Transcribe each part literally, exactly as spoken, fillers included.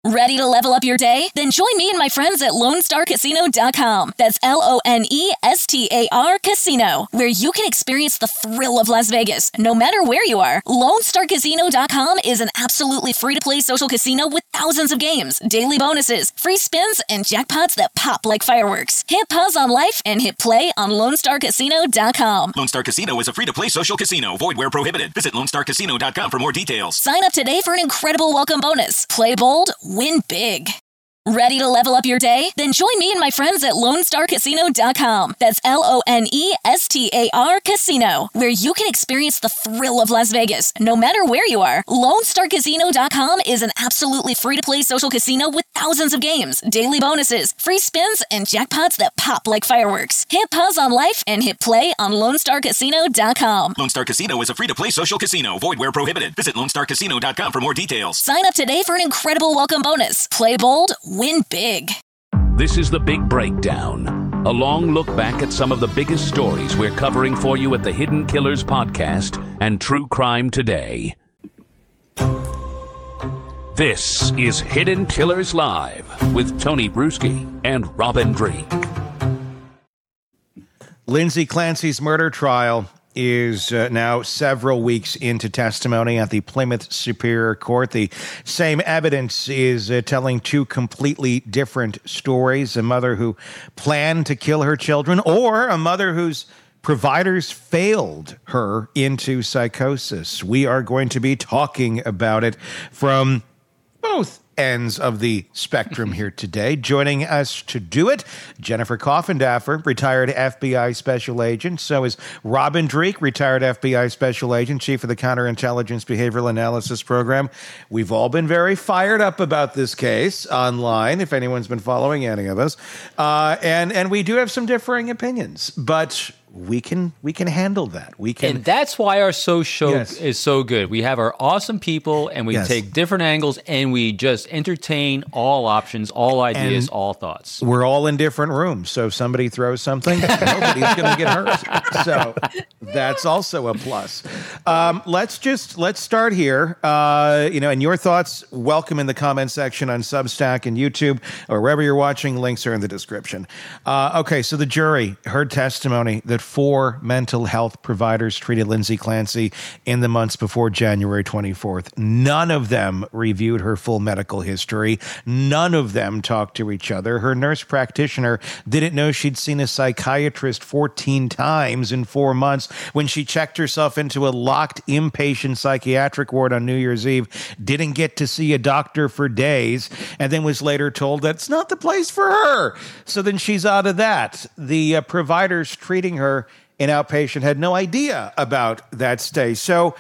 Ready to level up your day? Then join me and my friends at Lone Star Casino dot com. That's L O N E S T A R Casino, where you can experience the thrill of Las Vegas, no matter where you are. Lone Star Casino dot com is an absolutely free-to-play social casino with thousands of games, daily bonuses, free spins, and jackpots that pop like fireworks. Hit pause on life and hit play on Lone Star Casino dot com. Lone Star Casino is a free-to-play social casino. Void where prohibited. Visit Lone Star Casino dot com for more details. Sign up today for an incredible welcome bonus. Play bold, win big. Ready to level up your day? Then join me and my friends at Lone Star Casino dot com. That's L O N E S T A R Casino, where you can experience the thrill of Las Vegas, no matter where you are. Lone Star Casino dot com is an absolutely free-to-play social casino with thousands of games, daily bonuses, free spins, and jackpots that pop like fireworks. Hit pause on life and hit play on Lone Star Casino dot com. Lone Star Casino is a free-to-play social casino. Void where prohibited. Visit Lone Star Casino dot com for more details. Sign up today for an incredible welcome bonus. Play bold, win big. This is The Big Breakdown, a long look back at some of the biggest stories we're covering for you at the Hidden Killers podcast and True Crime Today. This is Hidden Killers Live with Tony Bruschi and Robin Drake. Lindsay Clancy's murder trial is uh, now several weeks into testimony at the Plymouth Superior Court. The same evidence is uh, telling two completely different stories. A mother who planned to kill her children, or a mother whose providers failed her into psychosis. We are going to be talking about it from both ends of the spectrum here today. Joining us to do it, Jennifer Coffindaffer, retired F B I special agent. So is Robin Drake, retired F B I special agent, chief of the Counterintelligence Behavioral Analysis Program. We've all been very fired up about this case online, if anyone's been following any of us. Uh, and, and we do have some differing opinions, but we can we can handle that. We can, and that's why our so show Yes. is so good. We have our awesome people, and we Yes. take different angles, and we just entertain all options, all ideas, And all thoughts. we're all in different rooms, so if somebody throws something, nobody's going to get hurt. So that's also a plus. Um, let's just let's start here. Uh, you know, and your thoughts, welcome in the comment section on Substack and YouTube or wherever you're watching. Links are in the description. Uh, okay, so the jury heard testimony that four mental health providers treated Lindsay Clancy in the months before January twenty-fourth. None of them reviewed her full medical history. None of them talked to each other. Her nurse practitioner didn't know she'd seen a psychiatrist fourteen times in four months when she checked herself into a locked inpatient psychiatric ward on New Year's Eve, didn't get to see a doctor for days, and then was later told that's not the place for her. So then she's out of that. The uh, providers treating her in outpatient had no idea about that stay. So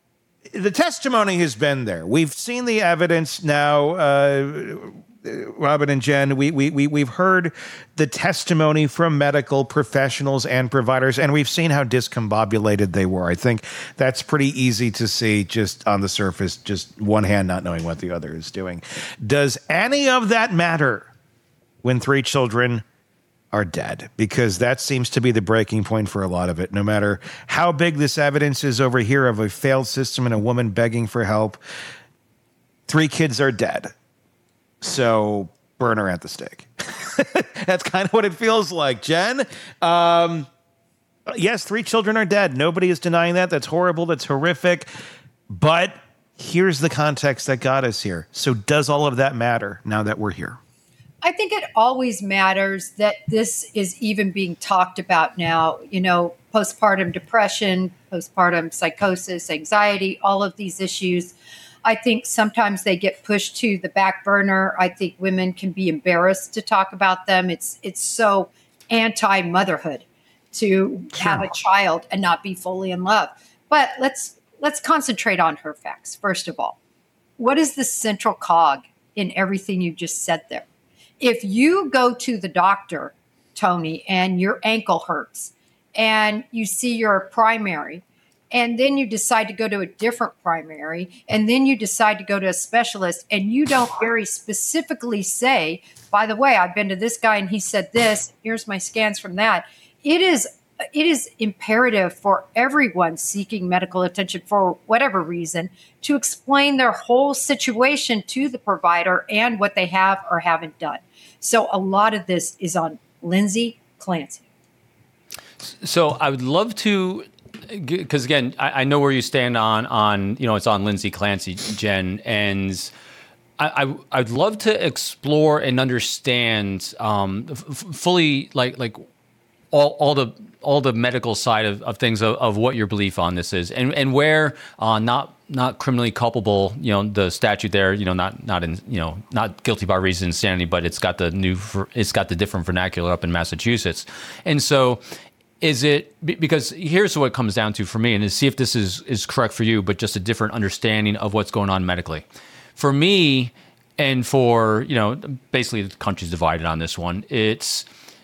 the testimony has been there. We've seen the evidence now, uh, Robin and Jen. We, we, we, we've heard the testimony from medical professionals and providers, and we've seen how discombobulated they were. I think that's pretty easy to see just on the surface, just one hand not knowing what the other is doing. Does any of that matter when three children are dead? Because that seems to be the breaking point for a lot of it. No matter how big this evidence is over here of a failed system and a woman begging for help, three kids are dead. So burn her at the stake. That's kind of what it feels like. Jen, um, yes, three children are dead. Nobody is denying that. That's horrible. That's horrific. But here's the context that got us here. So does all of that matter now that we're here? I think it always matters that this is even being talked about now. You know, postpartum depression, postpartum psychosis, anxiety, all of these issues. I think sometimes they get pushed to the back burner. I think women can be embarrassed to talk about them. It's it's so anti-motherhood to Sure. have a child and not be fully in love. But let's let's concentrate on her facts. First of all, what is the central cog in everything you just said there? If you go to the doctor, Tony, and your ankle hurts and you see your primary, and then you decide to go to a different primary, and then you decide to go to a specialist, and you don't very specifically say, by the way, I've been to this guy and he said this, here's my scans from that. It is it is imperative for everyone seeking medical attention for whatever reason to explain their whole situation to the provider and what they have or haven't done. So a lot of this is on Lindsay Clancy. So I would love to, because again, I, I know where you stand on, on, you know, it's on Lindsay Clancy, Jen, and I, I, I'd love to explore and understand um, f- fully, like, like all, all the, all the medical side of, of things of, of what your belief on this is, and and where uh, not not criminally culpable, you know, the statute there, you know, not not in, you know, not guilty by reason of insanity, but it's got the new, it's got the different vernacular up in Massachusetts, and so. Is it, because here's what it comes down to for me, and to see if this is, is correct for you, but just a different understanding of what's going on medically. For me, and for, you know, basically the country's divided on this one, it's,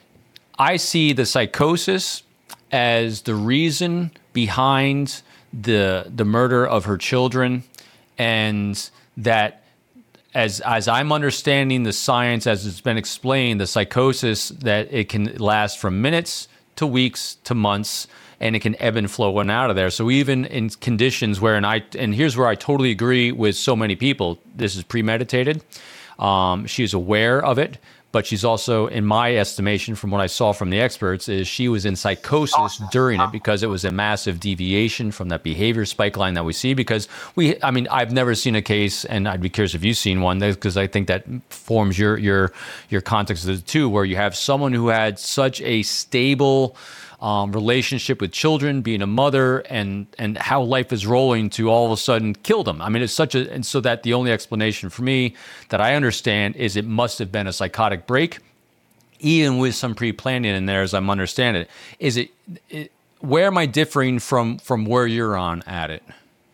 I see the psychosis as the reason behind the the murder of her children, and that as as I'm understanding the science as it's been explained, the psychosis, that it can last from minutes to weeks to months, and it can ebb and flow in and out of there. So even in conditions where, and I, and here's where I totally agree with so many people, this is premeditated. Um, she is aware of it, but she's also, in my estimation, from what I saw from the experts, is she was in psychosis during it because it was a massive deviation from that behavior spike line that we see. Because we, I mean, I've never seen a case, and I'd be curious if you've seen one, because I think that forms your your your context of the two, where you have someone who had such a stable Um, relationship with children, being a mother, and and how life is rolling, to all of a sudden kill them. I mean, it's such a, and so that the only explanation for me that I understand is it must have been a psychotic break, even with some pre-planning in there, as I'm understanding it. Is it, it where am I differing from from where you're on at it?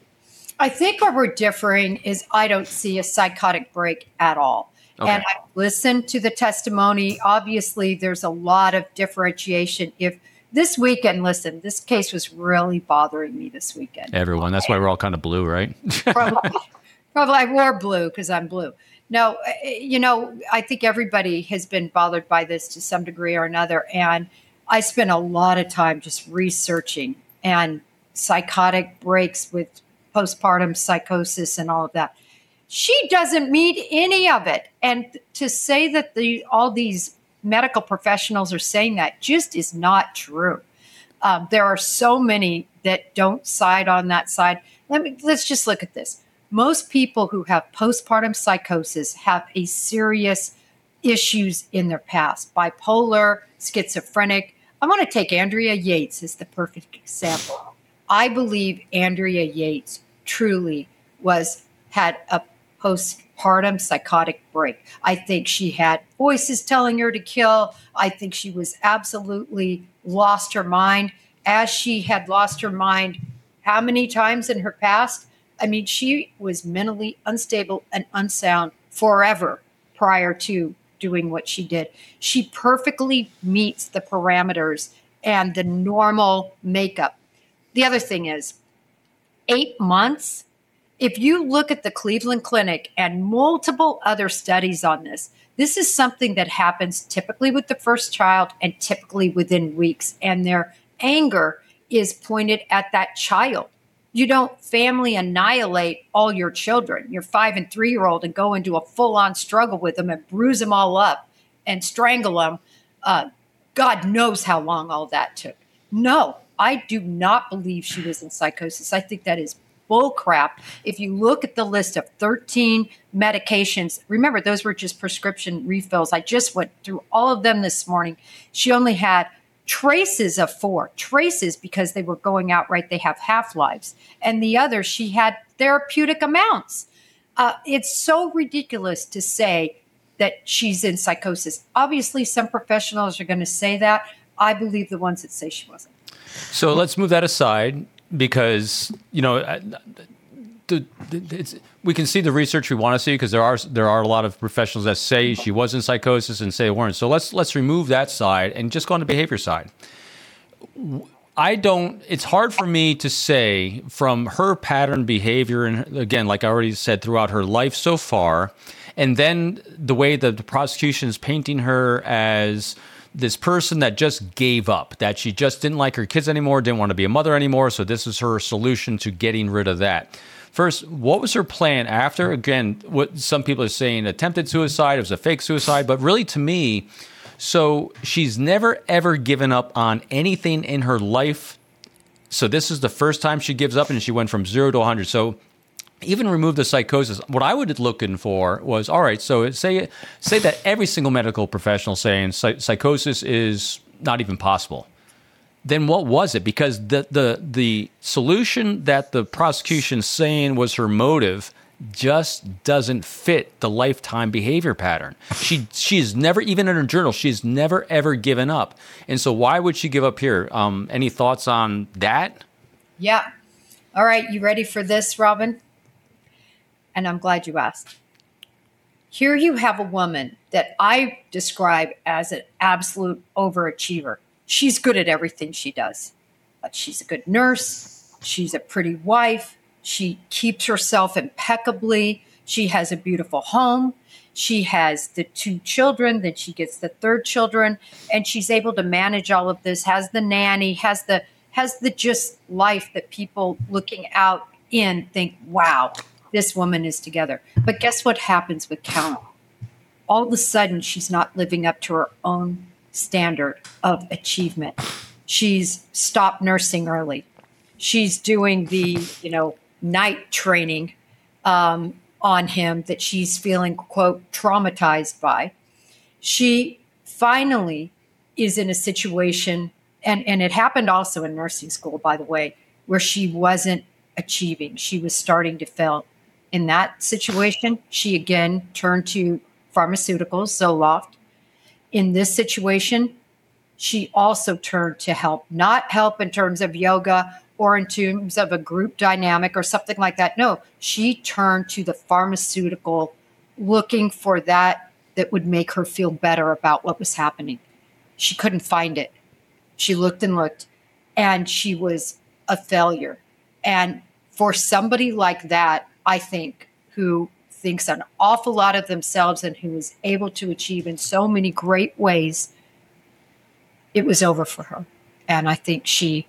I think where we're differing is I don't see a psychotic break at all. Okay. And I listened to the testimony. Obviously, there's a lot of differentiation. If This weekend, listen, this case was really bothering me this weekend. Everyone. That's why we're all kind of blue, right? probably, probably I wore blue because I'm blue. No, you know, I think everybody has been bothered by this to some degree or another. And I spent a lot of time just researching and psychotic breaks with postpartum psychosis and all of that. She doesn't meet any of it. And to say that the all these medical professionals are saying that just is not true. Um, there are so many that don't side on that side. Let me, let's just look at this. Most people who have postpartum psychosis have a serious issues in their past, bipolar, schizophrenic. I want to take Andrea Yates as the perfect example. I believe Andrea Yates truly was, had a postpartum psychotic break. I think she had voices telling her to kill. I think she was absolutely lost her mind, as she had lost her mind how many times in her past? I mean, she was mentally unstable and unsound forever prior to doing what she did. She perfectly meets the parameters and the normal makeup. The other thing is, eight months, if you look at the Cleveland Clinic and multiple other studies on this, this is something that happens typically with the first child and typically within weeks. And their anger is pointed at that child. You don't family annihilate all your children, your five and three-year-old, and go into a full-on struggle with them and bruise them all up and strangle them. Uh, God knows how long all that took. No, I do not believe she was in psychosis. I think that is bull crap. If you look at the list of thirteen medications, remember, those were just prescription refills. I just went through all of them this morning. She only had traces of four, traces because they were going out right. They have half-lives. And the other, she had therapeutic amounts. Uh, it's so ridiculous to say that she's in psychosis. Obviously, some professionals are going to say that. I believe the ones that say she wasn't. So let's move that aside, because, you know, the, the, it's, we can see the research we want to see, because there are there are a lot of professionals that say she was in psychosis and say it weren't. So let's let's remove that side and just go on the behavior side. I don't, it's hard for me to say from her pattern behavior, and again, like I already said, throughout her life so far, and then the way that the prosecution is painting her as this person that just gave up, that she just didn't like her kids anymore, didn't want to be a mother anymore. So this is her solution to getting rid of that. First, what was her plan after? Again, what some people are saying, attempted suicide, it was a fake suicide, but really to me, so she's never ever given up on anything in her life. So this is the first time she gives up, and she went from zero to one hundred. So even remove the psychosis. What I would looking for was, all right, so say say that every single medical professional saying psychosis is not even possible. Then what was it? Because the the the solution that the prosecution's saying was her motive just doesn't fit the lifetime behavior pattern. She she's never, even in her journal, she's never ever given up. And so why would she give up here? Um, any thoughts on that? Yeah. All right, you ready for this, Robin? And I'm glad you asked. Here you have a woman that I describe as an absolute overachiever. She's good at everything she does. But she's a good nurse. She's a pretty wife. She keeps herself impeccably. She has a beautiful home. She has the two children. Then she gets the third children. And she's able to manage all of this, has the nanny, has the has the just life that people looking out in think, wow, this woman is together. But guess what happens with Carol? All of a sudden, she's not living up to her own standard of achievement. She's stopped nursing early. She's doing the, you know, night training um, on him that she's feeling, quote, traumatized by. She finally is in a situation, and, and it happened also in nursing school, by the way, where she wasn't achieving. She was starting to fail. In that situation, she again turned to pharmaceuticals, Zoloft. In this situation, she also turned to help, not help in terms of yoga or in terms of a group dynamic or something like that. No, she turned to the pharmaceutical, looking for that that would make her feel better about what was happening. She couldn't find it. She looked and looked, and she was a failure. And for somebody like that, I think, who thinks an awful lot of themselves and who is able to achieve in so many great ways, it was over for her. And I think she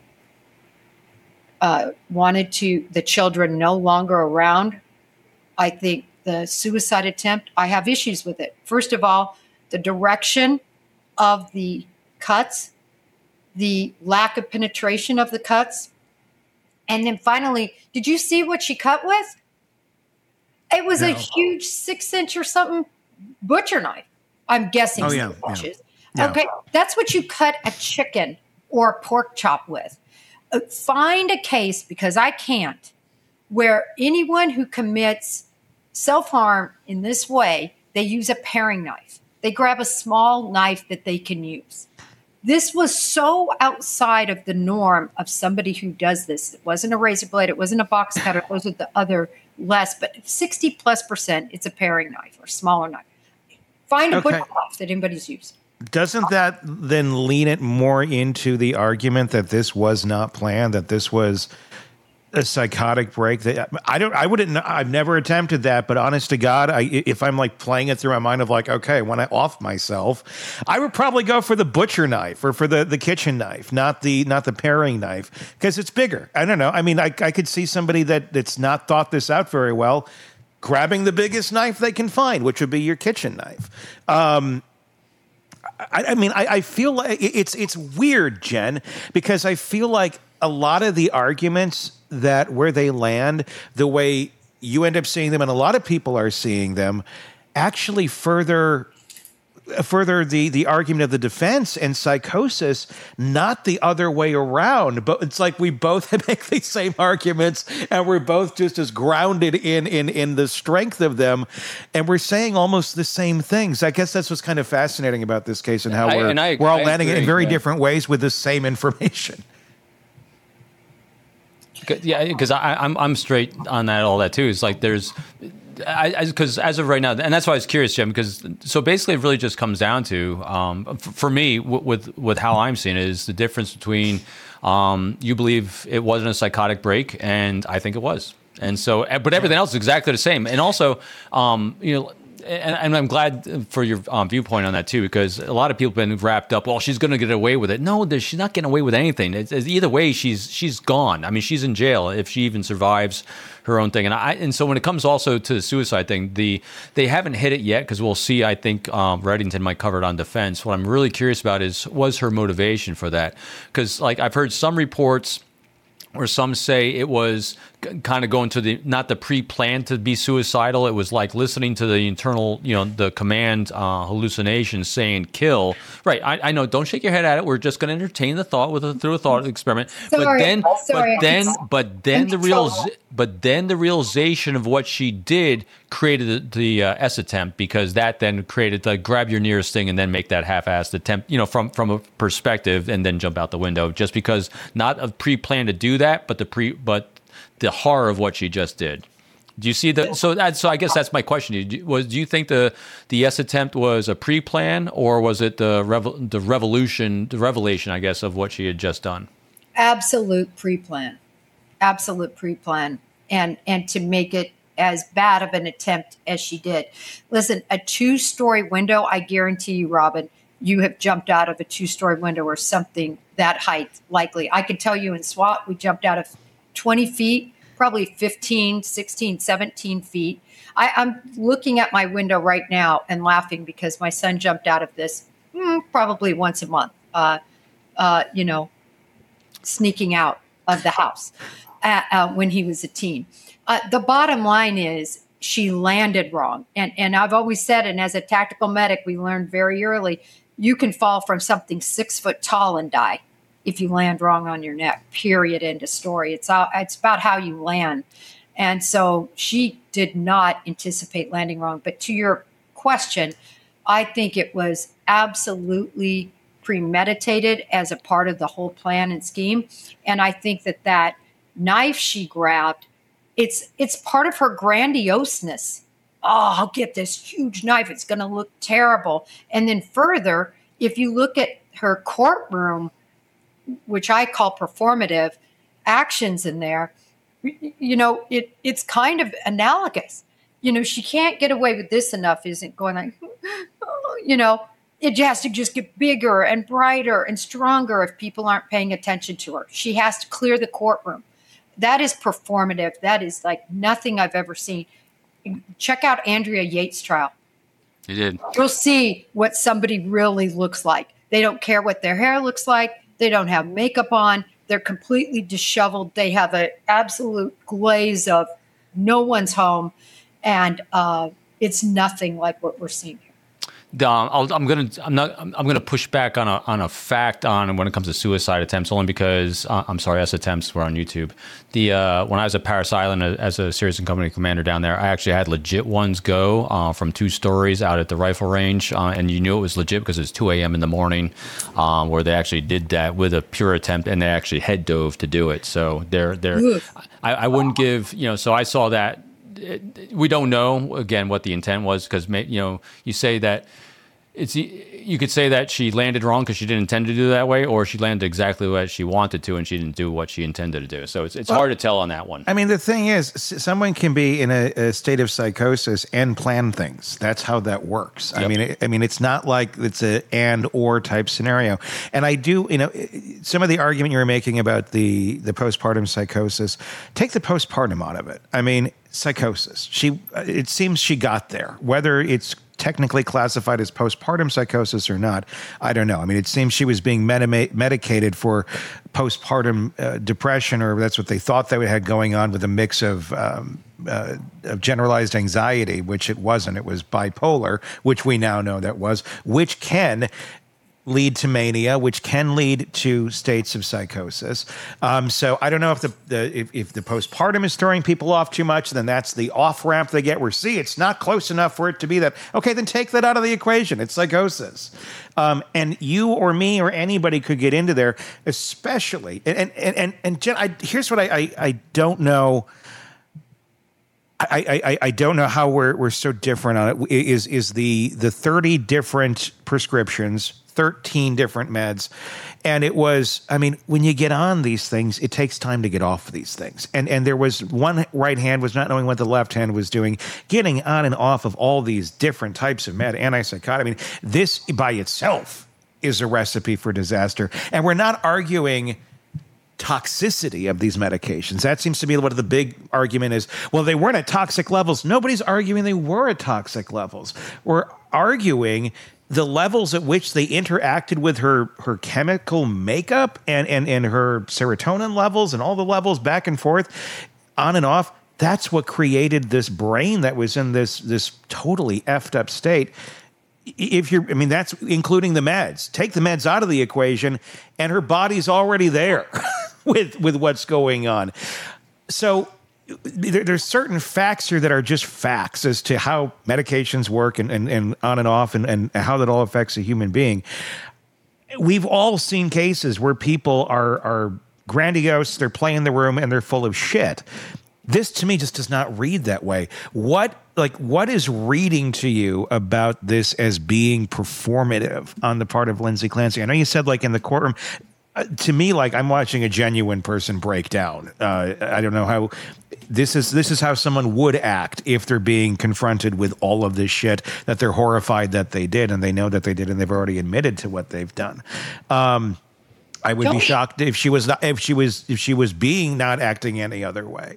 uh, wanted to, the children no longer around. I think the suicide attempt, I have issues with it. First of all, the direction of the cuts, the lack of penetration of the cuts. And then finally, did you see what she cut with? It was no. a huge six inch or something butcher knife. I'm guessing. Oh, yeah, inches. yeah. Okay. That's what you cut a chicken or a pork chop with. Uh, find a case, because I can't, where anyone who commits self-harm in this way, they use a paring knife. They grab a small knife that they can use. This was so outside of the norm of somebody who does this. It wasn't a razor blade. It wasn't a box cutter. Those are the other less, but sixty plus percent, it's a paring knife or smaller knife. Find a Okay. butcher knife that anybody's used. Doesn't that then lean it more into the argument that this was not planned, that this was a psychotic break? That I don't, I wouldn't, I've never attempted that, but honest to God, I, if I'm like playing it through my mind of like, okay, when I off myself, I would probably go for the butcher knife or for the, the kitchen knife, not the, not the paring knife, because it's bigger. I don't know. I mean, I, I could see somebody that that's not thought this out very well, grabbing the biggest knife they can find, which would be your kitchen knife. Um, I, I mean, I, I feel like it's, it's weird, Jen, because I feel like a lot of the arguments that where they land, the way you end up seeing them and a lot of people are seeing them, actually further further the the argument of the defense and psychosis, not the other way around. But it's like we both make the same arguments and we're both just as grounded in in in the strength of them, and we're saying almost the same things. I guess that's what's kind of fascinating about this case and how I, we're and I, we're all I landing agree, in very yeah. different ways with the same information. Yeah, because I'm I'm straight on that all that too. It's like there's, I because as of right now, and that's why I was curious, Jim. Because so basically, it really just comes down to um, f- for me w- with with how I'm seeing it is the difference between um, you believe it wasn't a psychotic break, and I think it was, and so but everything else is exactly the same. And also, um, you know, and, and I'm glad for your um, viewpoint on that too, because a lot of people have been wrapped up. Well, she's going to get away with it. No, she's not getting away with anything. It's, it's either way, she's she's gone. I mean, she's in jail if she even survives her own thing. And I and so when it comes also to the suicide thing, the they haven't hit it yet because we'll see. I think um, Reddington might cover it on defense. What I'm really curious about is was her motivation for that? Because like I've heard some reports. Or some say it was kind of going to the, not the pre-planned to be suicidal. It was like listening to the internal, you know, the command uh, hallucinations saying kill. Right. I, I know. Don't shake your head at it. We're just going to entertain the thought with a, through a thought experiment. Sorry, but then, sorry, but then, I'm- but then I'm the real, so- but then the realization of what she did created the, the uh, S attempt, because that then created the grab your nearest thing and then make that half-assed attempt, you know, from from a perspective, and then jump out the window. Just because not a pre-planned to do that, but the pre, but the horror of what she just did. Do you see the? So that, so I guess that's my question. Do you, was do you think the the S attempt was a pre-plan, or was it the revel, the revolution, the revelation, I guess, of what she had just done? Absolute pre-plan, absolute pre-plan, and and to make it as bad of an attempt as she did. Listen, a two-story window, I guarantee you, Robin, you have jumped out of a two-story window or something that height, likely. I can tell you in SWAT, we jumped out of twenty feet, probably fifteen, sixteen, seventeen feet. I, I'm looking at my window right now and laughing because my son jumped out of this mm, probably once a month, uh, uh, you know, sneaking out of the house uh, uh, when he was a teen. Uh, the bottom line is she landed wrong. And, and I've always said, and as a tactical medic, we learned very early, you can fall from something six foot tall and die if you land wrong on your neck, period, end of story. It's, all, it's about how you land. And so she did not anticipate landing wrong. But to your question, I think it was absolutely premeditated as a part of the whole plan and scheme. And I think that that knife she grabbed, it's it's part of her grandioseness. Oh, I'll get this huge knife. It's going to look terrible. And then further, if you look at her courtroom, which I call performative actions in there, you know, it it's kind of analogous. You know, she can't get away with this enough, isn't going like, you know, it has to just get bigger and brighter and stronger if people aren't paying attention to her. She has to clear the courtroom. That is performative. That is like nothing I've ever seen. Check out Andrea Yates' trial. You did. You'll see what somebody really looks like. They don't care what their hair looks like. They don't have makeup on. They're completely disheveled. They have an absolute glaze of no one's home. And uh, it's nothing like what we're seeing here. Um, I'll, I'm gonna, I'm not, I'm, I'm gonna push back on a on a fact on when it comes to suicide attempts, only because uh, I'm sorry, S attempts were on YouTube. The uh, when I was at Parris Island as a series and company commander down there, I actually had legit ones go uh, from two stories out at the rifle range, uh, and you knew it was legit because it's two a.m. in the morning, um, where they actually did that with a pure attempt, and they actually head dove to do it. So they're they're, I, I wouldn't give, you know. So I saw that. We don't know again what the intent was, because you know you say that it's you could say that she landed wrong because she didn't intend to do it that way, or she landed exactly what she wanted to and she didn't do what she intended to do. So it's it's well, hard to tell on that one. I mean, the thing is, someone can be in a, a state of psychosis and plan things. That's how that works. Yep. I mean, it, I mean, it's not like it's a and or type scenario. And I do, you know, some of the argument you were making about the the postpartum psychosis, take the postpartum out of it. I mean, psychosis. She, it seems she got there. Whether it's technically classified as postpartum psychosis or not, I don't know. I mean, it seems she was being medima- medicated for postpartum uh, depression, or that's what they thought they had going on, with a mix of um, uh, of generalized anxiety, which it wasn't. It was bipolar, which we now know that was, which can lead to mania, which can lead to states of psychosis. Um, so I don't know if the, the if, if the postpartum is throwing people off too much, then that's the off ramp they get. Where see, it's not close enough for it to be that. Okay, then take that out of the equation. It's psychosis, um, and you or me or anybody could get into there, especially. And and and and Jen, I, here's what I, I I don't know. I, I, I don't know how we're we're so different on it. Is is the the thirty different prescriptions, thirteen different meds, and it was. I mean, when you get on these things, it takes time to get off these things. And and there was one right hand was not knowing what the left hand was doing, getting on and off of all these different types of med, antipsychotic. I mean, this by itself is a recipe for disaster. And we're not arguing toxicity of these medications. That seems to be what the big argument is. Well, they weren't at toxic levels. Nobody's arguing they were at toxic levels. We're arguing the levels at which they interacted with her her chemical makeup and, and, and her serotonin levels and all the levels back and forth, on and off. That's what created this brain that was in this this totally effed up state. If you're, I mean, that's including the meds. Take the meds out of the equation, and her body's already there with with what's going on. So there, there's certain facts here that are just facts as to how medications work and, and, and on and off and, and how that all affects a human being. We've all seen cases where people are are grandiose, they're playing the room, and they're full of shit. This, to me, just does not read that way. What, like, what is reading to you about this as being performative on the part of Lindsay Clancy? I know you said, like, in the courtroom. Uh, to me, like, I'm watching a genuine person break down. Uh, I don't know how this is. This is how someone would act if they're being confronted with all of this shit that they're horrified that they did, and they know that they did, and they've already admitted to what they've done. Um, I would Don't be we- shocked if she was not, if she was if she was being not acting any other way.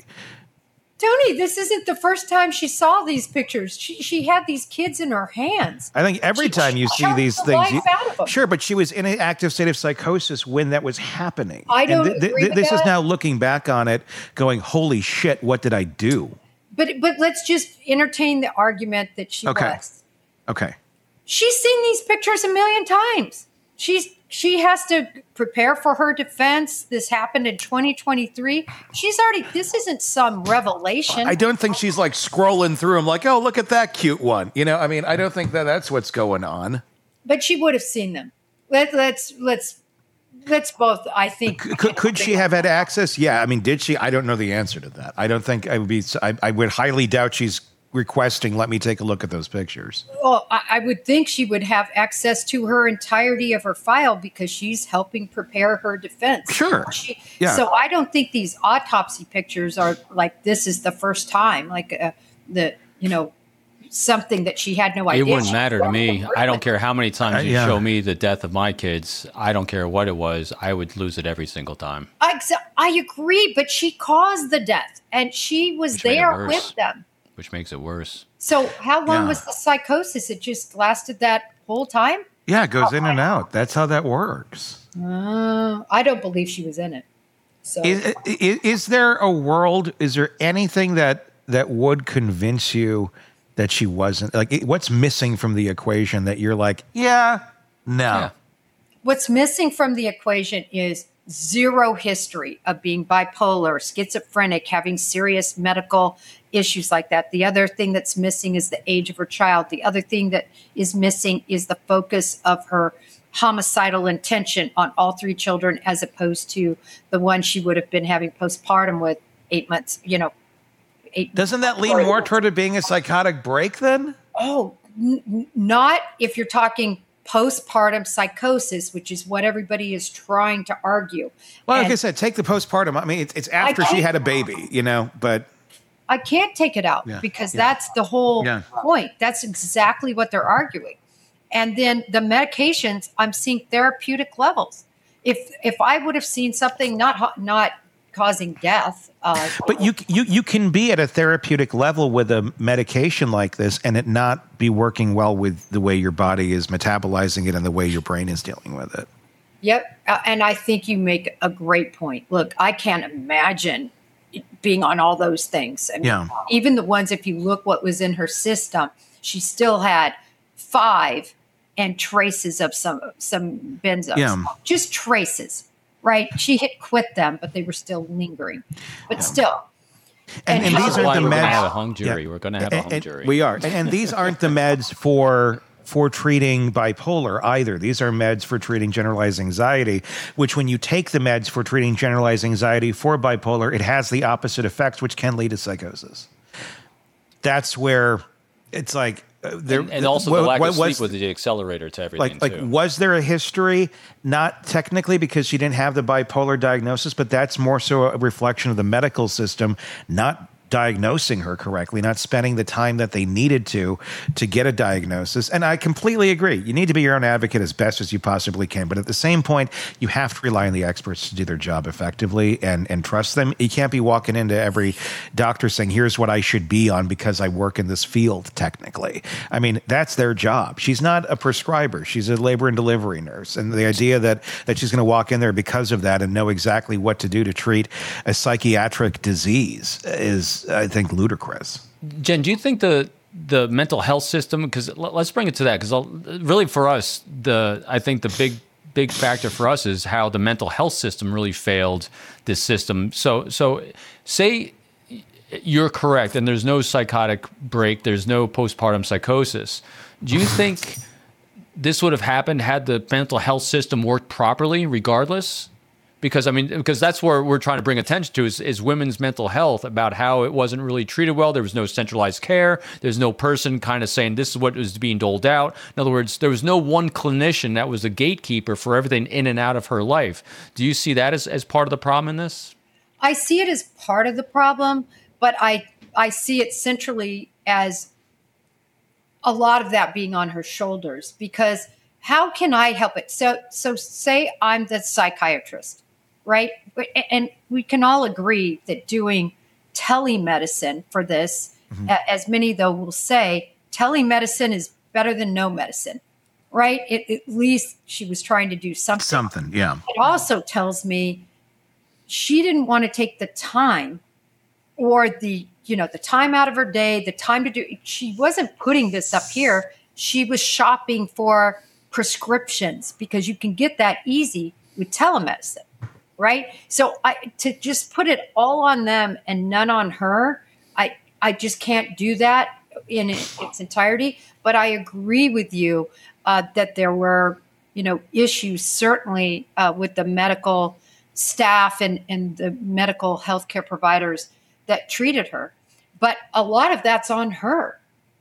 Tony, this isn't the first time she saw these pictures. She she had these kids in her hands. I think every She- time you she see choked these the things, life you, out of 'em. sure, but she was in an active state of psychosis when that was happening. I don't And agree with this is that. now looking back on it, going, "Holy shit, what did I do?" But but let's just entertain the argument that she Okay. was. Okay, She's seen these pictures a million times. She's she has to prepare for her defense. This happened in twenty twenty-three. She's already. This isn't some revelation. I don't think she's like scrolling through them, like, "Oh, look at that cute one." You know, I mean, I don't think that that's what's going on. But she would have seen them. Let let's let's let's both. I think. Could, could she have had access? Yeah, I mean, did she? I don't know the answer to that. I don't think I would be. I, I would highly doubt she's requesting, "Let me take a look at those pictures." Well, I, I would think she would have access to her entirety of her file because she's helping prepare her defense. Sure. She, Yeah. So I don't think these autopsy pictures are like this is the first time, like uh, the you know something that she had no It idea. wouldn't She- matter to me. I don't care how many times Uh, you yeah. show me the death of my kids. I don't care what it was. I would lose it every single time. I, I agree, but she caused the death and she was Which made it there worse. with them. Which makes it worse. So how long Yeah. was the psychosis? It just lasted that whole time? Yeah, it goes in and out. That's how that works. Uh, I don't believe she was in it. So Is, is, is there a world? Is there anything that that would convince you that she wasn't? Like, what's missing from the equation that you're like, yeah, no. Yeah. what's missing from the equation is zero history of being bipolar, schizophrenic, having serious medical issues like that. The other thing that's missing is the age of her child. The other thing that is missing is the focus of her homicidal intention on all three children, as opposed to the one she would have been having postpartum with eight months, you know, eight. Doesn't that lean more toward it being a psychotic break then? Oh, n- n- not if you're talking postpartum psychosis, which is what everybody is trying to argue. Well, like And I said, take the postpartum. I mean, it's, it's after she can't- had a baby, you know, but I can't take it out Yeah, because yeah. that's the whole Yeah. point. That's exactly what they're arguing. And then the medications, I'm seeing therapeutic levels. If if I would have seen something not ho- not causing death, uh, but you you you can be at a therapeutic level with a medication like this and it not be working well with the way your body is metabolizing it and the way your brain is dealing with it. Yep. Uh, and I think you make a great point. Look, I can't imagine being on all those things. I mean, Yeah. even the ones, if you look what was in her system, she still had five and traces of some some benzos. Yeah. Just traces, right? She had quit them, but they were still lingering. But still. And, and how- these That's why aren't the we're going to have a meds. hung jury. Yeah. We're going to have a And- hung and jury. we are, and, and these aren't the meds for for treating bipolar either. These are meds for treating generalized anxiety, which when you take the meds for treating generalized anxiety for bipolar, it has the opposite effects, which can lead to psychosis. that's where it's like. Uh, there, and, and also what, the lack what, of sleep was, was the accelerator to everything, like, like, too. was there a history? Not technically because she didn't have the bipolar diagnosis, but that's more so a reflection of the medical system not diagnosing her correctly, not spending the time that they needed to to get a diagnosis. And I completely agree. You need to be your own advocate as best as you possibly can. But at the same point, you have to rely on the experts to do their job effectively and, and trust them. You can't be walking into every doctor saying, here's what I should be on because I work in this field technically. I mean, that's their job. She's not a prescriber. She's a labor and delivery nurse. And the idea that, that she's going to walk in there because of that and know exactly what to do to treat a psychiatric disease is, I think, ludicrous. Jen, do you think the the mental health system, because let's bring it to that, because really for us, the I think the big big factor for us is how the mental health system really failed this system. So so say you're correct and there's no psychotic break, there's no postpartum psychosis. Do you think this would have happened had the mental health system worked properly regardless? Because, I mean, because that's where we're trying to bring attention to is, is women's mental health, about how it wasn't really treated well. There was no centralized care. There's no person kind of saying this is what was being doled out. In other words, there was no one clinician that was a gatekeeper for everything in and out of her life. Do you see that as, as part of the problem in this? I see it as part of the problem, but I I see it centrally as a lot of that being on her shoulders, because how can I help it? So so say I'm the psychiatrist, right? And we can all agree that doing telemedicine for this, mm-hmm. as many though will say, telemedicine is better than no medicine, right? It, at least she was trying to do something. Something, yeah. It also tells me she didn't want to take the time or the, you know, the time out of her day, the time to do, she wasn't putting this up here. She was shopping for prescriptions because you can get that easy with telemedicine, right? So I, to just put it all on them and none on her, I, I just can't do that in its entirety. But I agree with you uh, that there were, you know, issues certainly uh, with the medical staff and, and the medical healthcare providers that treated her. But a lot of that's on her.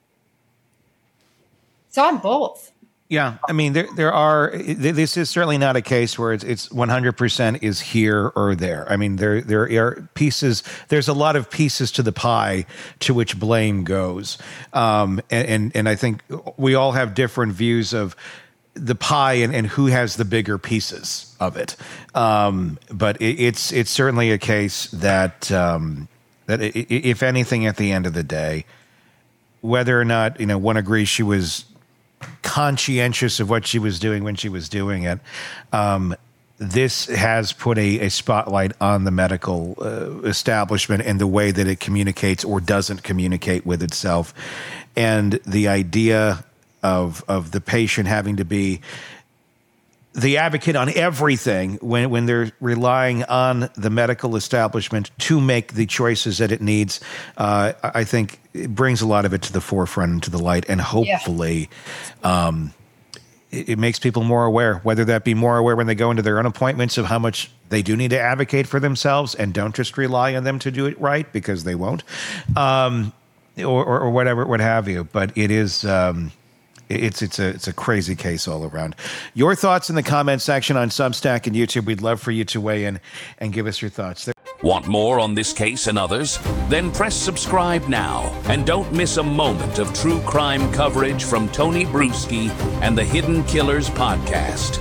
It's on both. Yeah, I mean, there there are. This is certainly not a case where it's it's one hundred percent is here or there. I mean, there there are pieces. There's a lot of pieces to the pie to which blame goes, um, and, and and I think we all have different views of the pie and, and who has the bigger pieces of it. Um, but it, it's it's certainly a case that um, that if anything, at the end of the day, whether or not you know one agrees she was conscientious of what she was doing when she was doing it, um, this has put a, a spotlight on the medical uh, establishment and the way that it communicates or doesn't communicate with itself. And the idea of of the patient having to be the advocate on everything when, when they're relying on the medical establishment to make the choices that it needs, uh, I think it brings a lot of it to the forefront and to the light. And hopefully yeah. um, it, it makes people more aware, whether that be more aware when they go into their own appointments of how much they do need to advocate for themselves and don't just rely on them to do it right, because they won't, um, or, or, or whatever, what have you. But it is... Um, It's it's a it's a crazy case all around. Your thoughts in the comment section on Substack and YouTube. We'd love for you to weigh in and give us your thoughts. Want more on this case and others? Then press subscribe now and don't miss a moment of true crime coverage from Tony Brueski and the Hidden Killers podcast.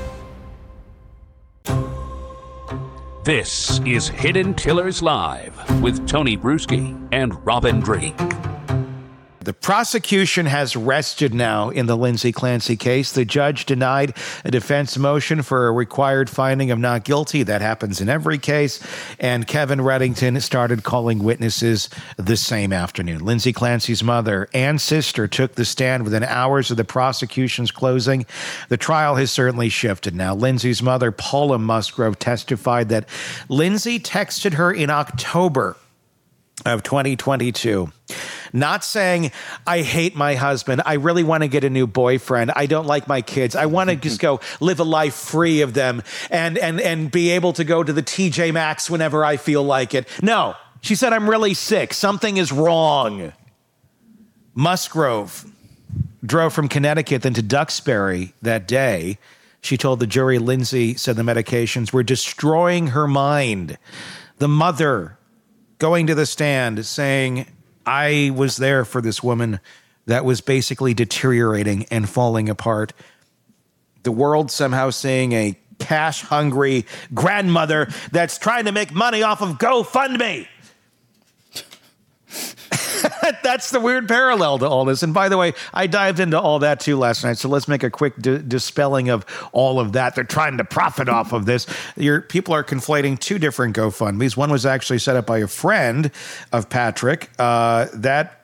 This is Hidden Killers Live with Tony Brueski and Robin Drake. The prosecution has rested now in the Lindsay Clancy case. The judge denied a defense motion for a required finding of not guilty. That happens in every case. And Kevin Reddington started calling witnesses the same afternoon. Lindsay Clancy's mother and sister took the stand within hours of the prosecution's closing. The trial has certainly shifted now. Lindsay's mother, Paula Musgrove, testified that Lindsay texted her in October of twenty twenty-two. Not saying, I hate my husband. I really want to get a new boyfriend. I don't like my kids. I want to just go live a life free of them and, and, and be able to go to the T J Maxx whenever I feel like it. No, she said, I'm really sick. Something is wrong. Musgrove drove from Connecticut then to Duxbury that day. She told the jury Lindsay said the medications were destroying her mind. The mother going to the stand saying, I was there for this woman that was basically deteriorating and falling apart. The world somehow seeing a cash-hungry grandmother that's trying to make money off of GoFundMe. That's the weird parallel to all this. And by the way, I dived into all that too last night. So let's make a quick d- dispelling of all of that. They're trying to profit off of this. Your people are conflating two different GoFundMes. One was actually set up by a friend of Patrick. Uh, that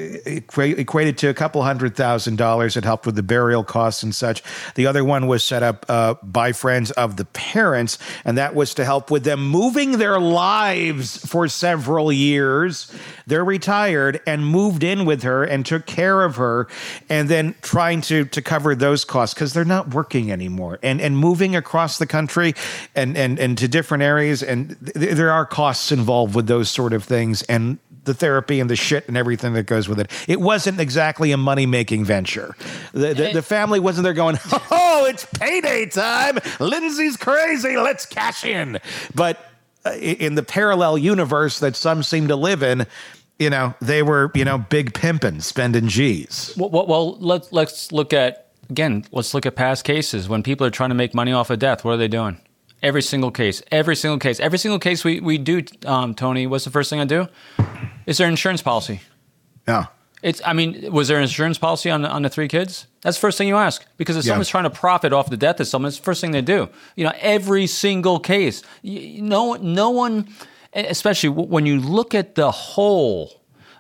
equated to a couple hundred thousand dollars. It helped with the burial costs and such. The other one was set up uh, by friends of the parents, and that was to help with them moving their lives for several years. They're retired and moved in with her and took care of her, and then trying to to cover those costs because they're not working anymore and and moving across the country and and and to different areas, and th- there are costs involved with those sort of things, and the therapy and the shit and everything that goes with it. It wasn't exactly a money-making venture. The, the, the family wasn't there going, oh, it's payday time. Lindsay's crazy. Let's cash in. But uh, in the parallel universe that some seem to live in, you know, they were, you know, big pimping, spending G's. Well, well, well let's, let's look at, again, let's look at past cases. When people are trying to make money off of death, what are they doing? Every single case, every single case, every single case we, we do, um, Tony, what's the first thing I do? Is there an insurance policy? Yeah. It's, I mean, was there an insurance policy on the, on the three kids? That's the first thing you ask. Because if Yeah. someone's trying to profit off the death of someone, it's the first thing they do. You know, every single case. You, no, no one, especially when you look at the whole,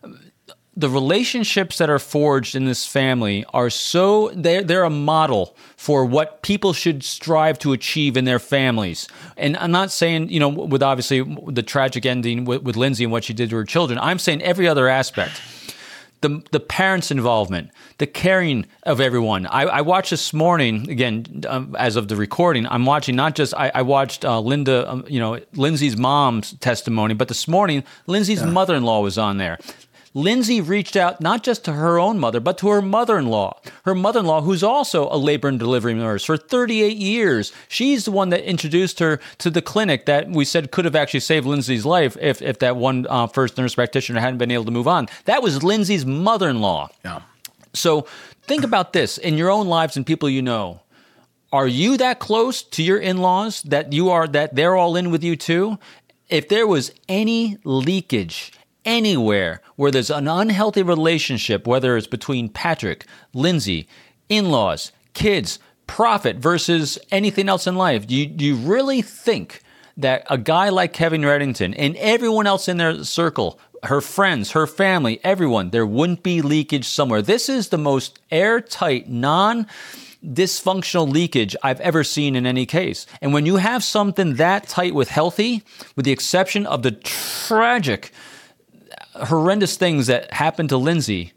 the relationships that are forged in this family are so, they're, they're a model for what people should strive to achieve in their families. And I'm not saying, you know, with obviously the tragic ending with, with Lindsay and what she did to her children, I'm saying every other aspect. The the parents' involvement, the caring of everyone. I, I watched this morning, again, um, as of the recording, I'm watching not just, I, I watched uh, Linda, um, you know, Lindsay's mom's testimony, but this morning, Lindsay's yeah. mother-in-law was on there. Lindsay reached out not just to her own mother, but to her mother-in-law. Her mother-in-law, who's also a labor and delivery nurse for thirty-eight years. She's the one that introduced her to the clinic that we said could have actually saved Lindsay's life if, if that one uh, first nurse practitioner hadn't been able to move on. That was Lindsay's mother-in-law. Yeah. So think about this in your own lives and people you know. Are you that close to your in-laws that you are, that they're all in with you too? If there was any leakage anywhere where there's an unhealthy relationship, whether it's between Patrick, Lindsay, in-laws, kids, profit versus anything else in life, do you, do you really think that a guy like Kevin Reddington and everyone else in their circle, her friends, her family, everyone, there wouldn't be leakage somewhere? This is the most airtight, non- dysfunctional leakage I've ever seen in any case. And when you have something that tight with healthy, with the exception of the tragic, horrendous things that happened to Lindsay,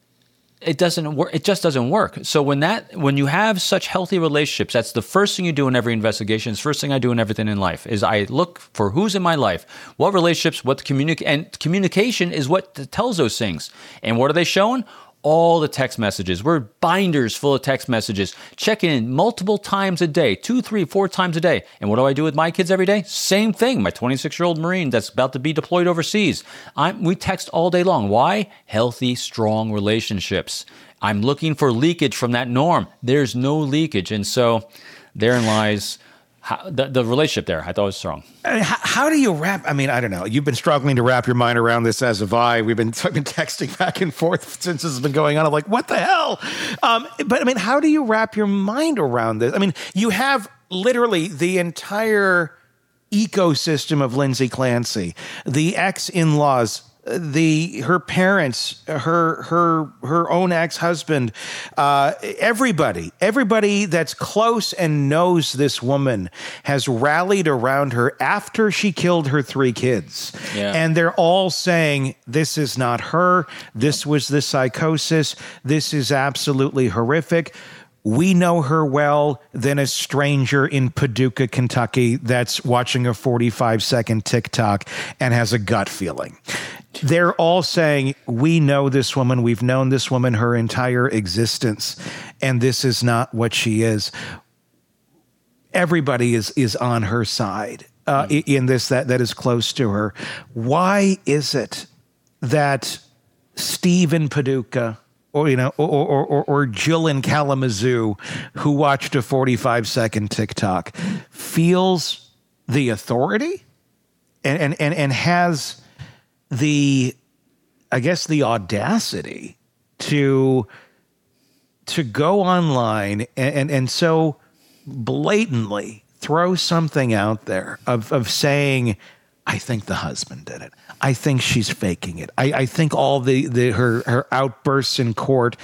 it doesn't work. It just doesn't work. So when that, when you have such healthy relationships, that's the first thing you do in every investigation. It's the first thing I do in everything in life is I look for who's in my life, what relationships, what communicate, and communication is what tells those things. And what are they showing? All the text messages. We're binders full of text messages, checking in multiple times a day, two, three, four times a day. And what do I do with my kids every day? Same thing. My twenty-six-year-old Marine that's about to be deployed overseas. I'm, we text all day long. Why? Healthy, strong relationships. I'm looking for leakage from that norm. There's no leakage. And so therein lies how, the, the relationship there. I thought it was strong. I mean, how, how do you wrap? I mean, I don't know. You've been struggling to wrap your mind around this, as have I. We've been, I've been texting back and forth since this has been going on. I'm like, what the hell? Um, but I mean, how do you wrap your mind around this? I mean, you have literally the entire ecosystem of Lindsay Clancy, the ex-in-laws, the her parents, her her her own ex-husband, uh, everybody, everybody that's close and knows this woman has rallied around her after she killed her three kids. Yeah. And they're all saying, this is not her. This was the psychosis. This is absolutely horrific. We know her well than a stranger in Paducah, Kentucky that's watching a forty-five second TikTok and has a gut feeling. they're all saying, we know this woman, we've known this woman her entire existence, and this is not what she is. Everybody is is on her side uh, mm. in this that that is close to her. Why is it that Steve in Paducah, or you know, or or, or, or Jill in Kalamazoo, who watched a forty-five second TikTok, feels the authority and and and, and has the, I guess, the audacity to to go online and and, and so blatantly throw something out there of, of saying, I think the husband did it. I think she's faking it. I, I think all the, the her her outbursts in court,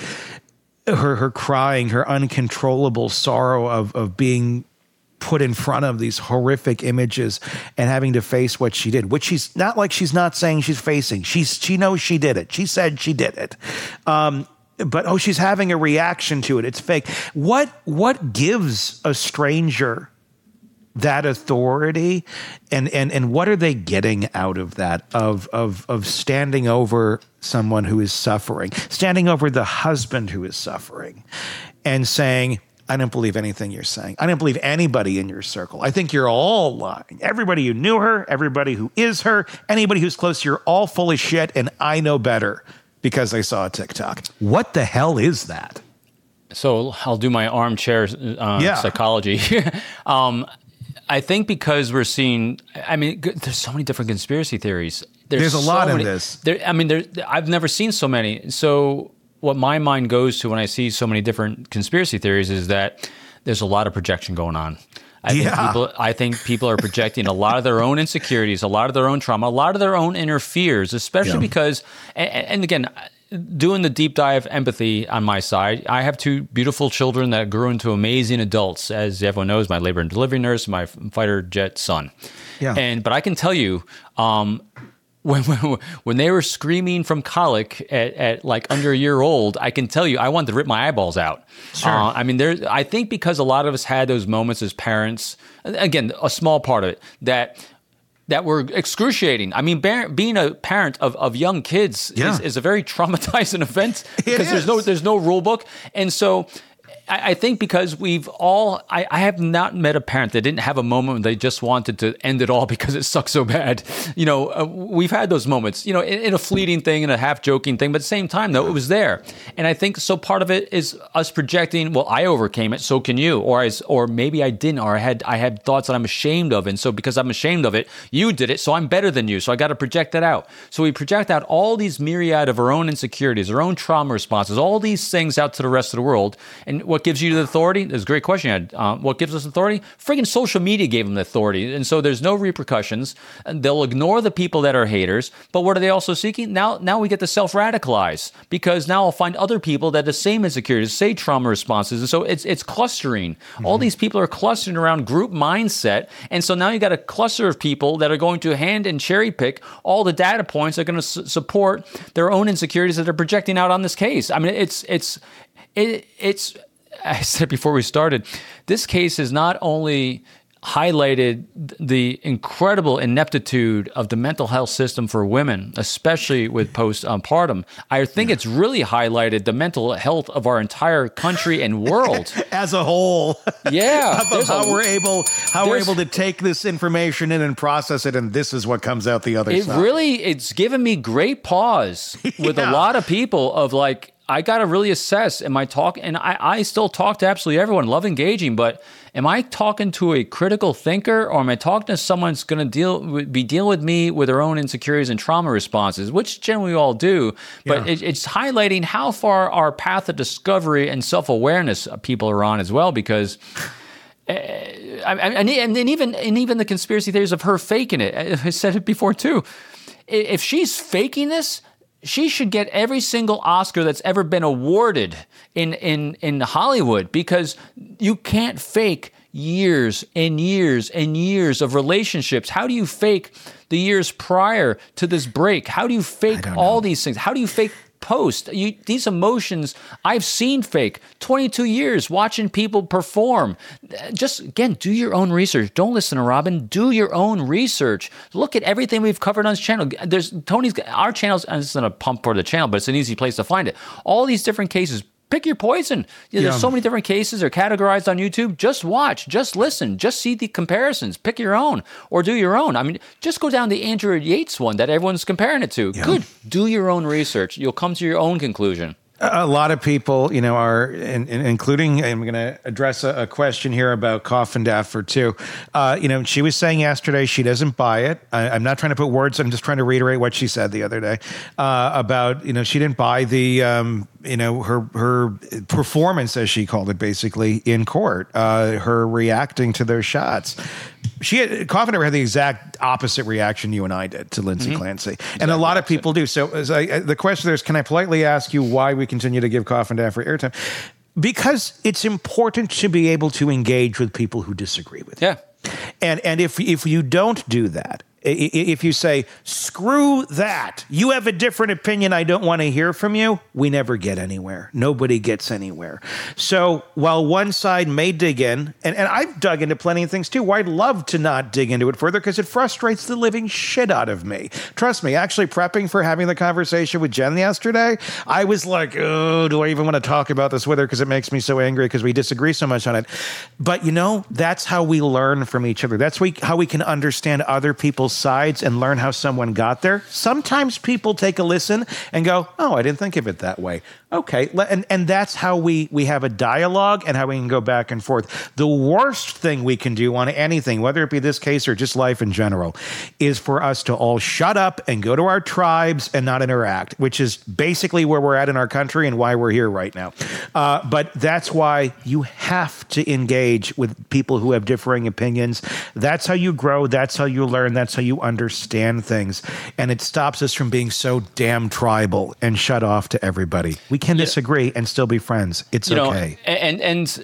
her her crying, her uncontrollable sorrow of of being put in front of these horrific images and having to face what she did, which she's not like she's not saying she's facing. She's she knows she did it. She said she did it. Um, But, oh, she's having a reaction to it. It's fake. What what gives a stranger that authority? And and and what are they getting out of that, of of of standing over someone who is suffering, standing over the husband who is suffering and saying, I don't believe anything you're saying. I don't believe anybody in your circle. I think you're all lying. Everybody who knew her, everybody who is her, anybody who's close, you're all full of shit, and I know better. Because I saw a TikTok. What the hell is that? So I'll do my armchair uh, yeah. psychology. um, I think because we're seeing, I mean, there's so many different conspiracy theories. There's, there's a so lot many, in this. There, I mean, there, I've never seen so many. So what my mind goes to when I see so many different conspiracy theories is that there's a lot of projection going on. I yeah. think people I think people are projecting a lot of their own insecurities, a lot of their own trauma, a lot of their own inner fears, especially yeah. because, and, and again, doing the deep dive empathy on my side, I have two beautiful children that grew into amazing adults. As everyone knows, my labor and delivery nurse, my fighter jet son. Yeah. And but I can tell you, um, When, when when they were screaming from colic at, at like under a year old, I can tell you I wanted to rip my eyeballs out. Sure. Uh, I mean, there. I think because a lot of us had those moments as parents, again, a small part of it, that that were excruciating. I mean, bear, being a parent of, of young kids yeah. is, is a very traumatizing event because is. there's no there's no rule book, and so. I think because we've all, I, I have not met a parent that didn't have a moment when they just wanted to end it all because it sucks so bad. You know, uh, we've had those moments, you know, in, in a fleeting thing, in a half joking thing, but at the same time, though, it was there. And I think so part of it is us projecting, well, I overcame it, so can you. Or I, or maybe I didn't, or I had, I had thoughts that I'm ashamed of. And so because I'm ashamed of it, you did it, so I'm better than you. So I got to project that out. So we project out all these myriad of our own insecurities, our own trauma responses, all these things out to the rest of the world. And what gives you the authority? That's a great question you had. Um, what gives us authority? Friggin' social media gave them the authority. And so there's no repercussions. And they'll ignore the people that are haters. But what are they also seeking? Now now we get to self-radicalize because now I'll find other people that have the same insecurities, say trauma responses. And so it's it's clustering. Mm-hmm. All these people are clustering around group mindset. And so now you got a cluster of people that are going to hand and cherry pick all the data points that are going to su- support their own insecurities that they're projecting out on this case. I mean, it's it's it, it's I said before we started, this case has not only highlighted the incredible ineptitude of the mental health system for women, especially with postpartum. I think yeah. it's really highlighted the mental health of our entire country and world as a whole. Yeah, of how a, we're able how we're able to take this information in and process it, and this is what comes out the other it side. It really, it's given me great pause with yeah. a lot of people of like, I got to really assess, am I talking, and I, I still talk to absolutely everyone, love engaging, but am I talking to a critical thinker or am I talking to someone that's going to deal be dealing with me with their own insecurities and trauma responses, which generally we all do, but yeah. it, it's highlighting how far our path of discovery and self-awareness people are on as well, because uh, and, and even and even the conspiracy theories of her faking it, I said it before too, if she's faking this, she should get every single Oscar that's ever been awarded in, in, in Hollywood, because you can't fake years and years and years of relationships. How do you fake the years prior to this break? How do you fake all these things? How do you fake post. You, these emotions, I've seen fake. twenty-two years watching people perform. Just, again, do your own research. Don't listen to Robin. Do your own research. Look at everything we've covered on this channel. There's Tony's, our channel's, and this isn't a pump for the channel, but it's an easy place to find it. All these different cases. Pick your poison. You know, there's Yeah. so many different cases. They're categorized on YouTube. Just watch. Just listen. Just see the comparisons. Pick your own or do your own. I mean, just go down the Andrew Yates one that everyone's comparing it to. Yeah. Good. Do your own research. You'll come to your own conclusion. A lot of people, you know, are, in, in, including, I'm going to address a, a question here about Coffin Daffer too. Uh, you know, she was saying yesterday she doesn't buy it. I, I'm not trying to put words, I'm just trying to reiterate what she said the other day uh, about, you know, she didn't buy the, um, you know, her her performance, as she called it, basically in court, uh, her reacting to those shots. She had, Coffin had the exact opposite reaction you and I did to Lindsay mm-hmm. Clancy, exactly. And a lot of people do. So as I, the question there is, can I politely ask you why we continue to give Coffin Daffer airtime? Because it's important to be able to engage with people who disagree with you. Yeah. And and if if you don't do that, if you say, screw that, you have a different opinion, I don't want to hear from you, we never get anywhere. Nobody gets anywhere. So while one side may dig in, and, and I've dug into plenty of things too, where I'd love to not dig into it further because it frustrates the living shit out of me. Trust me, actually prepping for having the conversation with Jen yesterday, I was like, oh, do I even want to talk about this with her because it makes me so angry because we disagree so much on it. But you know, that's how we learn from each other. That's we, how we can understand other people's sides and learn how someone got there. Sometimes people take a listen and go, oh, I didn't think of it that way. Okay. And, and that's how we, we have a dialogue and how we can go back and forth. The worst thing we can do on anything, whether it be this case or just life in general, is for us to all shut up and go to our tribes and not interact, which is basically where we're at in our country and why we're here right now. Uh, but that's why you have to engage with people who have differing opinions. That's how you grow. That's how you learn. That's how you understand things. And it stops us from being so damn tribal and shut off to everybody. We can disagree and still be friends. It's you okay. Know, and, and,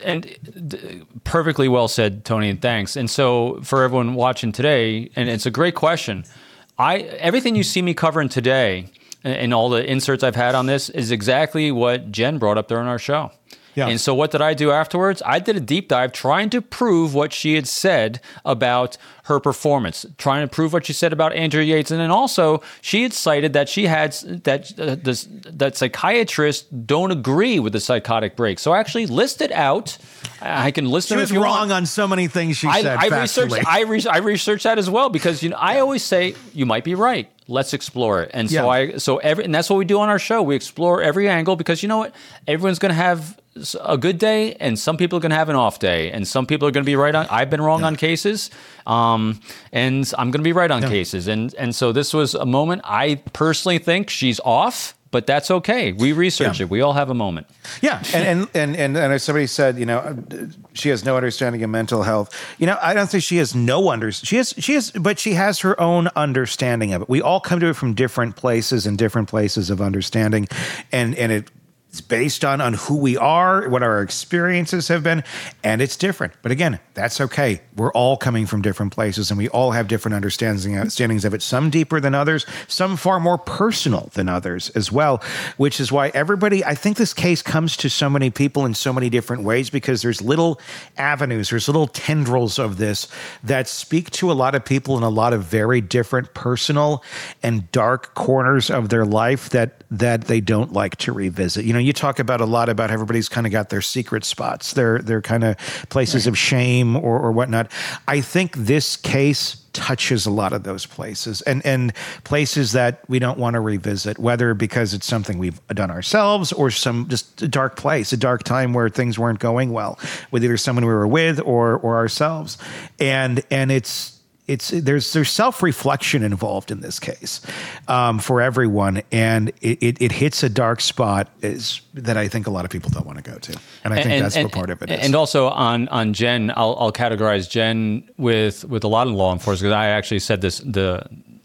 and perfectly well said, Tony, and thanks. And so for everyone watching today, and it's a great question, I everything you see me covering today and all the inserts I've had on this is exactly what Jen brought up during our show. Yeah. And so what did I do afterwards? I did a deep dive trying to prove what she had said about her performance, trying to prove what she said about Andrew Yates. And then also she had cited that she had that uh, this, that psychiatrists don't agree with the psychotic break. So I actually listed out. I can list them. She was if you wrong want. on so many things she I, said. I researched. I, re- I researched that as well because you know I always say you might be right. Let's explore it. And so yeah. I so every and that's what we do on our show. We explore every angle because you know what? Everyone's going to have a good day and some people are going to have an off day and some people are going to be right on. I've been wrong yeah. on cases um, and I'm going to be right on yeah. cases. And and so this was a moment I personally think she's off. But that's okay. We research yeah. it. We all have a moment. Yeah, and and, and and and as somebody said, you know, she has no understanding of mental health. You know, I don't think she has no under. She has she has, but she has her own understanding of it. We all come to it from different places and different places of understanding, and and it. It's based on, on who we are, what our experiences have been, and it's different. But again, that's okay. We're all coming from different places, and we all have different understandings understandings of it, some deeper than others, some far more personal than others as well, which is why everybody, I think this case comes to so many people in so many different ways because there's little avenues, there's little tendrils of this that speak to a lot of people in a lot of very different personal and dark corners of their life that that they don't like to revisit. You know, you talk about a lot about how everybody's kind of got their secret spots, their their kind of places right. of shame or, or whatnot. I think this case touches a lot of those places and, and places that we don't want to revisit, whether because it's something we've done ourselves or some just a dark place, a dark time where things weren't going well with either someone we were with or or ourselves. And and it's It's there's there's self-reflection involved in this case um, for everyone, and it, it, it hits a dark spot is that I think a lot of people don't want to go to, and I think and, that's and, what part of it is. And also on on Jen, I'll, I'll categorize Jen with with a lot of law enforcement because I actually said this the.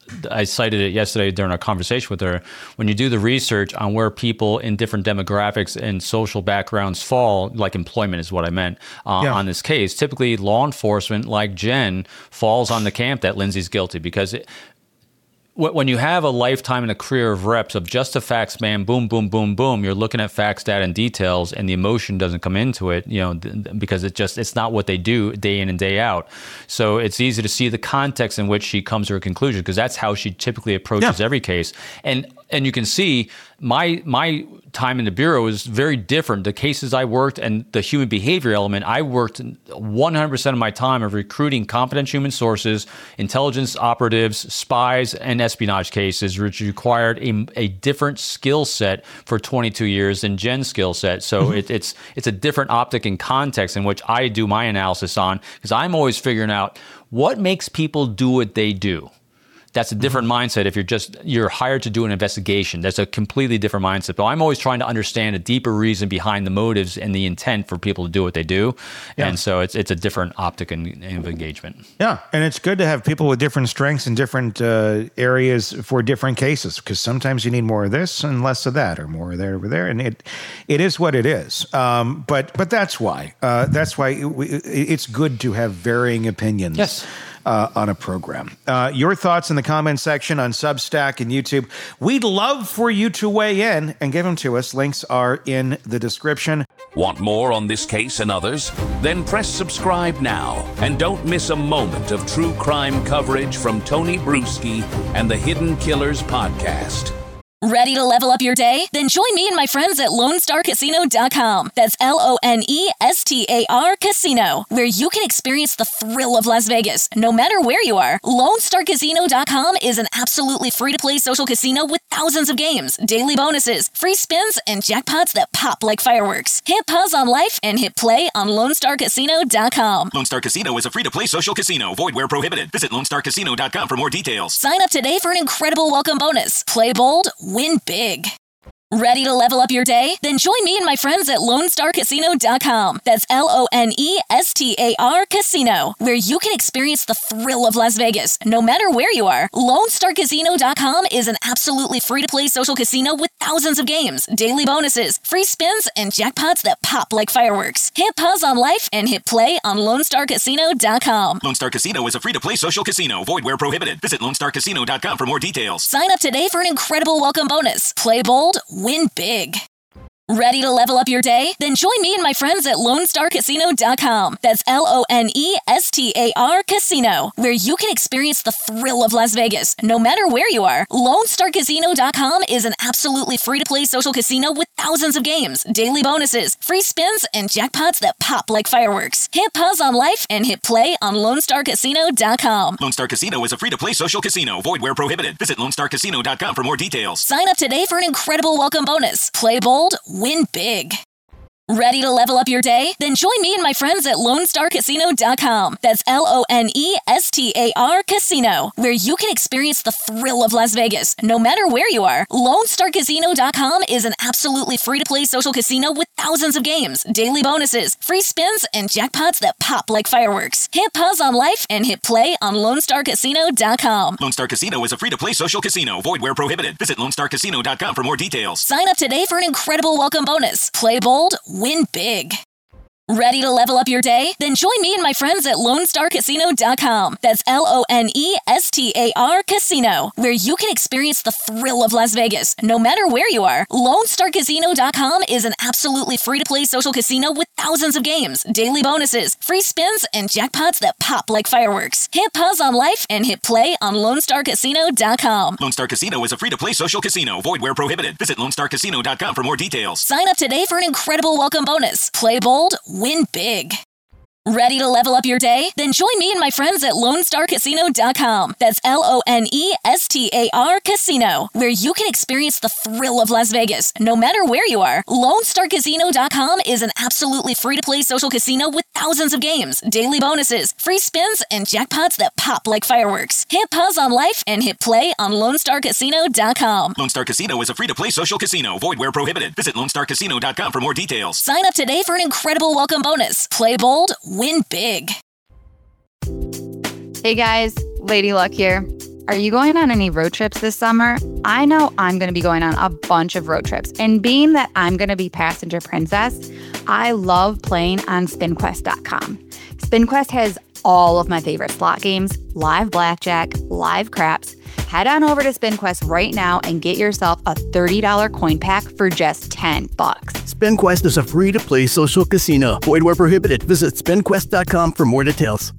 I cited it yesterday during our conversation with her. When you do the research on where people in different demographics and social backgrounds fall, like employment is what I meant uh, yeah. on this case, typically law enforcement like Jen falls on the camp that Lindsay's guilty because it, when you have a lifetime and a career of reps of just a facts man, boom, boom, boom, boom, you're looking at facts, data, and details, and the emotion doesn't come into it, you know, because it just it's not what they do day in and day out. So it's easy to see the context in which she comes to her conclusion, because that's how she typically approaches yeah. every case. And and you can see my my time in the Bureau is very different. The cases I worked and the human behavior element, I worked one hundred percent of my time of recruiting competent human sources, intelligence operatives, spies, and espionage cases, which required a, a different skill set for twenty-two years than Jen's skill set. So mm-hmm. it, it's it's a different optic and context in which I do my analysis on, because I'm always figuring out what makes people do what they do. That's a different mm-hmm. mindset. If you're just, you're hired to do an investigation, that's a completely different mindset. But I'm always trying to understand a deeper reason behind the motives and the intent for people to do what they do. Yeah. And so it's it's a different optic and, and engagement. Yeah. And it's good to have people with different strengths in different uh, areas for different cases, because sometimes you need more of this and less of that, or more of there over there. And it it is what it is. Um, but but that's why. Uh, that's why it, it's good to have varying opinions. Yes. Uh, on a program. Uh, your thoughts in the comment section on Substack and YouTube. We'd love for you to weigh in and give them to us. Links are in the description. Want more on this case and others? Then press subscribe now and don't miss a moment of true crime coverage from Tony Bruschi and the Hidden Killers podcast. Ready to level up your day? Then join me and my friends at Lone Star Casino dot com. That's L O N E S T A R Casino, where you can experience the thrill of Las Vegas, no matter where you are. Lone Star Casino dot com is an absolutely free-to-play social casino with thousands of games, daily bonuses, free spins, and jackpots that pop like fireworks. Hit pause on life and hit play on Lone Star Casino dot com. Lone Star Casino is a free-to-play social casino. Void where prohibited. Visit Lone Star Casino dot com for more details. Sign up today for an incredible welcome bonus. Play bold, win big. Ready to level up your day? Then join me and my friends at Lone Star Casino dot com. That's L O N E S T A R Casino, where you can experience the thrill of Las Vegas, no matter where you are. Lone Star Casino dot com is an absolutely free-to-play social casino with thousands of games, daily bonuses, free spins, and jackpots that pop like fireworks. Hit pause on life and hit play on Lone Star Casino dot com. Lone Star Casino is a free-to-play social casino. Void where prohibited. Visit Lone Star Casino dot com for more details. Sign up today for an incredible welcome bonus. Play bold, win big. Ready to level up your day? Then join me and my friends at Lone Star Casino dot com. That's L O N E S T A R Casino, where you can experience the thrill of Las Vegas, no matter where you are. Lone Star Casino dot com is an absolutely free-to-play social casino with thousands of games, daily bonuses, free spins, and jackpots that pop like fireworks. Hit pause on life and hit play on Lone Star Casino dot com. Lone Star Casino is a free-to-play social casino. Void where prohibited. Visit Lone Star Casino dot com for more details. Sign up today for an incredible welcome bonus. Play bold, win big. Ready to level up your day? Then join me and my friends at Lone Star Casino dot com. That's L O N E S T A R Casino, where you can experience the thrill of Las Vegas, no matter where you are. Lone Star Casino dot com is an absolutely free-to-play social casino with thousands of games, daily bonuses, free spins, and jackpots that pop like fireworks. Hit pause on life and hit play on Lone Star Casino dot com. Lone Star Casino is a free-to-play social casino. Void where prohibited. Visit Lone Star Casino dot com for more details. Sign up today for an incredible welcome bonus. Play bold, win big. Ready to level up your day? Then join me and my friends at Lone Star Casino dot com. That's L O N E S T A R Casino, where you can experience the thrill of Las Vegas, no matter where you are. Lone Star Casino dot com is an absolutely free-to-play social casino with thousands of games, daily bonuses, free spins, and jackpots that pop like fireworks. Hit pause on life and hit play on Lone Star Casino dot com. Lone Star Casino is a free-to-play social casino. Void where prohibited. Visit Lone Star Casino dot com for more details. Sign up today for an incredible welcome bonus. Play bold, win big. Ready to level up your day? Then join me and my friends at Lone Star Casino dot com. That's L O N E S T A R Casino, where you can experience the thrill of Las Vegas, no matter where you are. Lone Star Casino dot com is an absolutely free-to-play social casino with thousands of games, daily bonuses, free spins, and jackpots that pop like fireworks. Hit pause on life and hit play on Lone Star Casino dot com. Lone Star Casino is a free-to-play social casino. Void where prohibited. Visit Lone Star Casino dot com for more details. Sign up today for an incredible welcome bonus. Play bold, win big. Hey guys, Lady Luck here. Are you going on any road trips this summer? I know I'm going to be going on a bunch of road trips, and being that I'm going to be passenger princess, I love playing on spin quest dot com. SpinQuest has all of my favorite slot games, live blackjack, live craps, Head on over to SpinQuest right now and get yourself a thirty dollars coin pack for just ten bucks. SpinQuest is a free-to-play social casino. Void where prohibited. Visit spin quest dot com for more details.